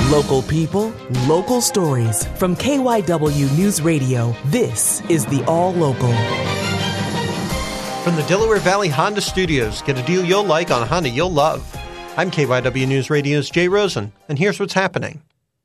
Local people, local stories. From KYW News Radio, this is the All Local. From the Delaware Valley Honda Studios, get a deal you'll like on a Honda you'll love. I'm KYW News Radio's Jay Rosen, and here's what's happening.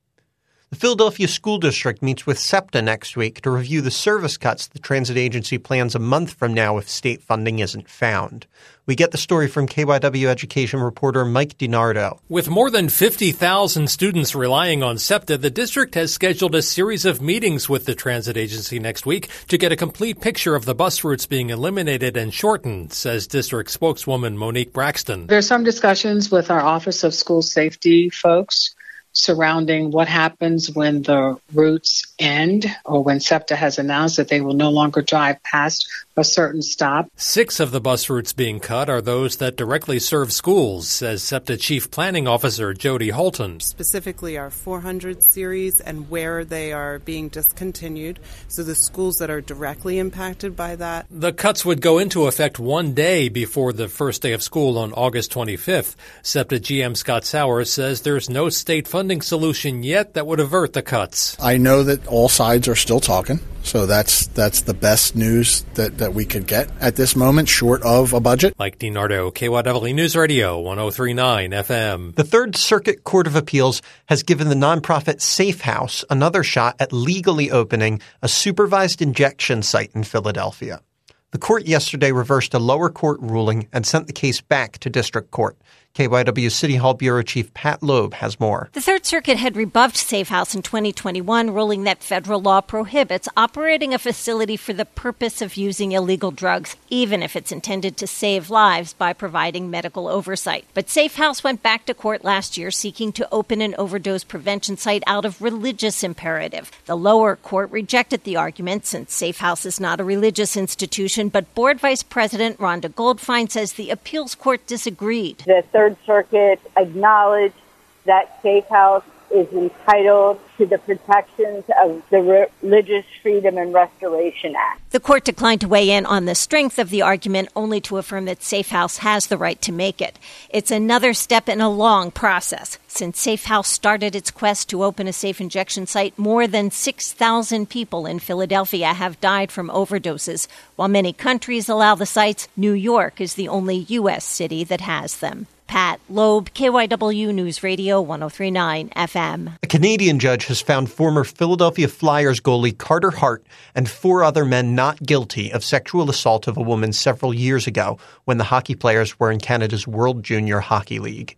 The Philadelphia School District meets with SEPTA next week to review the service cuts the transit agency plans a month from now if state funding isn't found. We get the story from KYW education reporter Mike DiNardo. With more than 50,000 students relying on SEPTA, the district has scheduled a series of meetings with the transit agency next week to get a complete picture of the bus routes being eliminated and shortened, says district spokeswoman Monique Braxton. There's some discussions with our Office of School Safety folks surrounding what happens when the routes end or when SEPTA has announced that they will no longer drive past a certain stop. 6 of the bus routes being cut are those that directly serve schools, says SEPTA Chief Planning Officer Jody Holton. Specifically our 400 series and where they are being discontinued, so the schools that are directly impacted by that. The cuts would go into effect one day before the first day of school on August 25th. SEPTA GM Scott Sowers says there's no state funding solution yet that would avert the cuts. I know that all sides are still talking, so that's the best news that we could get at this moment, short of a budget. Mike DiNardo, KYW News Radio, 103.9 FM. The Third Circuit Court of Appeals has given the nonprofit Safe House another shot at legally opening a supervised injection site in Philadelphia. The court yesterday reversed a lower court ruling and sent the case back to district court. KYW City Hall Bureau Chief Pat Loeb has more. The Third Circuit had rebuffed Safe House in 2021, ruling that federal law prohibits operating a facility for the purpose of using illegal drugs, even if it's intended to save lives by providing medical oversight. But Safe House went back to court last year seeking to open an overdose prevention site out of religious imperative. The lower court rejected the argument since Safe House is not a religious institution, but Board Vice President Rhonda Goldfein says the appeals court disagreed. The Third Circuit acknowledged that Safe House is entitled to the protections of the Religious Freedom and Restoration Act. The court declined to weigh in on the strength of the argument, only to affirm that Safe House has the right to make it. It's another step in a long process. Since Safe House started its quest to open a safe injection site, more than 6,000 people in Philadelphia have died from overdoses. While many countries allow the sites, New York is the only U.S. city that has them. Pat Loeb, KYW News Radio 103.9 FM. A Canadian judge has found former Philadelphia Flyers goalie Carter Hart and 4 other men not guilty of sexual assault of a woman several years ago when the hockey players were in Canada's World Junior Hockey League.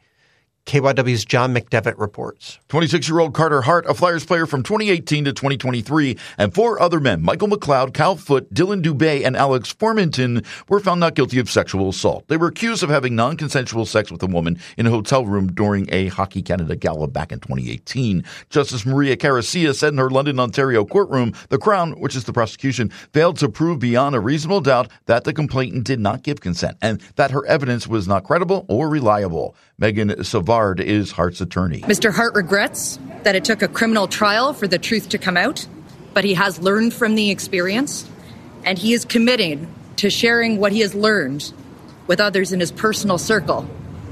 KYW's John McDevitt reports. 26-year-old Carter Hart, a Flyers player from 2018 to 2023, and 4 other men, Michael McLeod, Cal Foote, Dylan Dubé, and Alex Formenton, were found not guilty of sexual assault. They were accused of having non-consensual sex with a woman in a hotel room during a Hockey Canada gala back in 2018. Justice Maria Caracia said in her London, Ontario courtroom, the Crown, which is the prosecution, failed to prove beyond a reasonable doubt that the complainant did not give consent and that her evidence was not credible or reliable. Megan Savard is Hart's attorney. Mr. Hart regrets that it took a criminal trial for the truth to come out, but he has learned from the experience, and he is committed to sharing what he has learned with others in his personal circle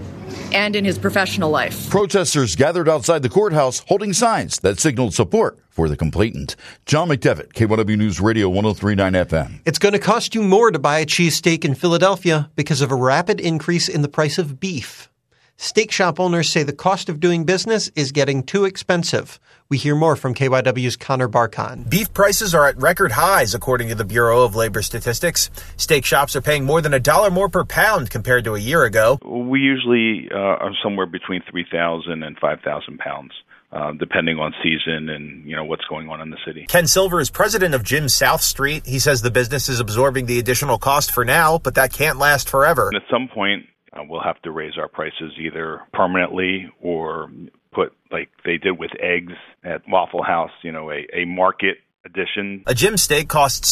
and in his professional life. Protesters gathered outside the courthouse holding signs that signaled support for the complainant. John McDevitt, KYW News Radio 103.9 FM. It's going to cost you more to buy a cheesesteak in Philadelphia because of a rapid increase in the price of beef. Steak shop owners say the cost of doing business is getting too expensive. We hear more from KYW's Connor Barkon. Beef prices are at record highs, according to the Bureau of Labor Statistics. Steak shops are paying more than $1 more per pound compared to a year ago. We usually are somewhere between 3,000 and 5,000 pounds. Depending on season and, what's going on in the city. Ken Silver is president of Jim South Street. He says the business is absorbing the additional cost for now, but that can't last forever. And at some point, we'll have to raise our prices either permanently or put, like they did with eggs at Waffle House, a market edition. A Jim steak costs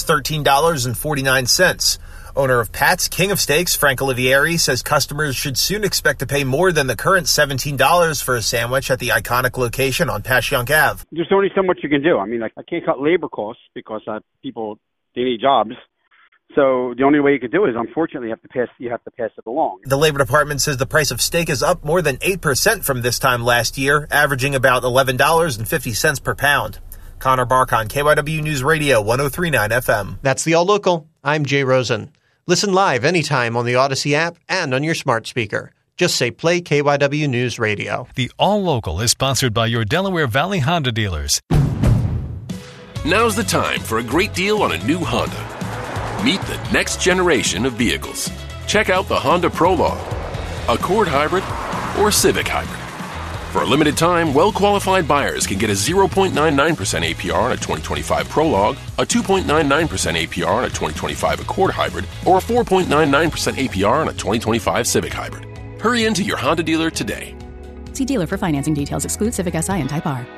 $13.49. Owner of Pat's King of Steaks, Frank Olivieri, says customers should soon expect to pay more than the current $17 for a sandwich at the iconic location on Passyunk Ave. There's only so much you can do. I can't cut labor costs because people, they need jobs. So the only way you could do it is, unfortunately, you have to pass it along. The Labor Department says the price of steak is up more than 8% from this time last year, averaging about $11.50 per pound. Connor Barkon, KYW News Radio, 103.9 FM. That's the All Local. I'm Jay Rosen. Listen live anytime on the Odyssey app and on your smart speaker. Just say play KYW News Radio. The All Local is sponsored by your Delaware Valley Honda dealers. Now's the time for a great deal on a new Honda. Meet the next generation of vehicles. Check out the Honda Prologue, Accord Hybrid, or Civic Hybrid. For a limited time, well-qualified buyers can get a 0.99% APR on a 2025 Prologue, a 2.99% APR on a 2025 Accord Hybrid, or a 4.99% APR on a 2025 Civic Hybrid. Hurry into your Honda dealer today. See dealer for financing details. Exclude Civic Si and Type R.